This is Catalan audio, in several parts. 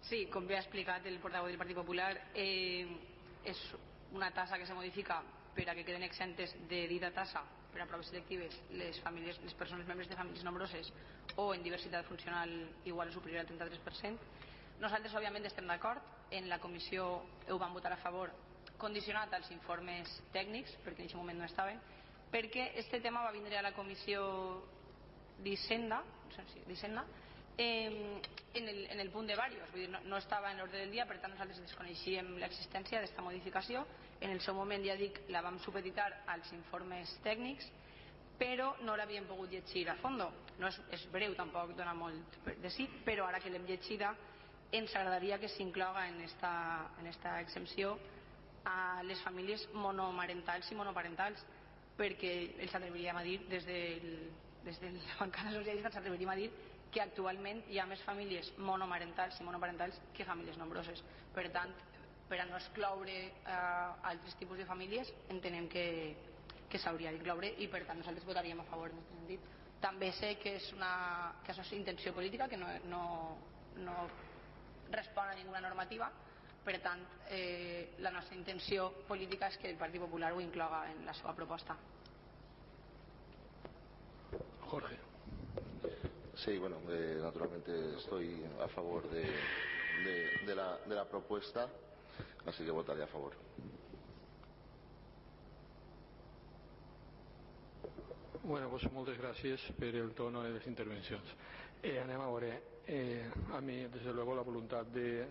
Sí, com bé ha explicat el portaveu del Partit Popular, és una tassa que se modifica per a que queden exentes de dita tassa per a proves selectives les persones membres de famílies nombroses o en diversitat funcional igual o superior al 33%. Nosaltres òbviament estem d'acord, en la comissió ho vam votar a favor condicionat als informes tècnics, perquè en aquest moment no estaven, perquè este tema va vindre a la comissió d'Hisenda en el punt de varios, vull dir, no estava en l'ordre del dia, per tant nosaltres desconeixíem l'existència d'esta modificació. En el seu moment, ja dic, la vam supeditar als informes tècnics, però no l'havíem pogut llegir a fondo. No és breu, tampoc dona molt de sí, però ara que l'hem llegida ens agradaria que s'incloga en esta exempció a les famílies monomarentals i monoparentals, perquè ens atreviríem a dir des de la bancada socialista ens atreviríem a dir que actualment hi ha més famílies monomarentals i monoparentals que famílies nombroses. Per tant, per a no excloure altres tipus de famílies, entenem que s'hauria d'incloure i per tant nosaltres votaríem a favor en aquest sentit. També sé que això és intenció política, que no respon a ninguna normativa, per tant la nostra intenció política és que el Partit Popular ho incloga en la seva proposta. Jorge. Sí, bueno, naturalmente estoy a favor de la propuesta, así que votaré a favor. Bueno, pues moltes gràcies per el tono de les intervencions. Anem a veure, a mi, des de luego, la voluntat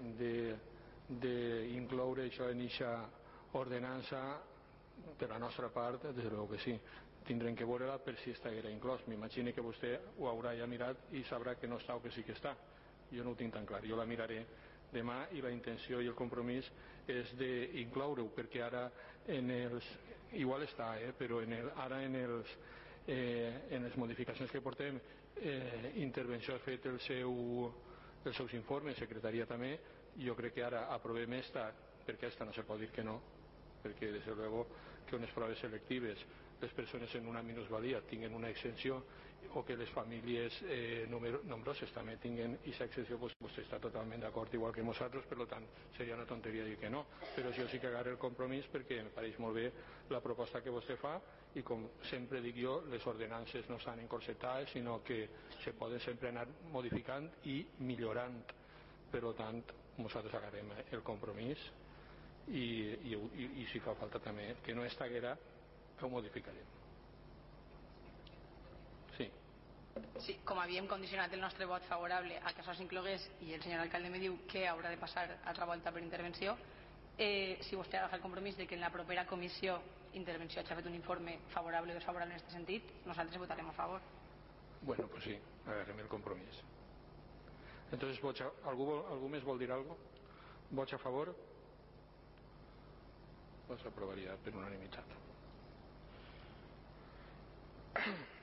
d'incloure això en aquesta ordenança, per la nostra part, des de luego que sí. Tindrem que veure-la per si estiguera inclòs. M'imagino que vostè ho haurà ja mirat i sabrà que no està o que sí que està. Jo no ho tinc tan clar. Jo la miraré demà i la intenció i el compromís és d'incloure-ho, perquè ara igual està, però ara en les modificacions que portem, intervenció ha fet els seus informes, secretaria també. Jo crec que ara aprovem esta, perquè esta no se pot dir que no, perquè des de luego que unes proves selectives les persones en una minusvalia tinguen una exenció o que les famílies nombroses també tinguen aquesta exenció, doncs vostè està totalment d'acord igual que nosaltres, per tant seria una tonteria dir que no, però jo sí que agarro el compromís perquè em pareix molt bé la proposta que vostè fa i com sempre dic jo, les ordenances no s'han encorsetades sinó que se poden sempre anar modificant i millorant. Per tant nosaltres agarrem el compromís i si fa falta també que no estaguera ho modificarem. Sí, com havíem condicionat el nostre vot favorable a que això s'inclogués i el senyor alcalde me diu que haurà de passar altra volta per intervenció, si vostè agafa el compromís de que en la propera comissió intervenció hagi fet un informe favorable o desfavorable en aquest sentit, nosaltres votarem a favor. Bueno, pues sí, agarrem el compromís. Entonces, ¿algú més vol dir algo? ¿Vots a favor? Pues aprovaria per unanimitat.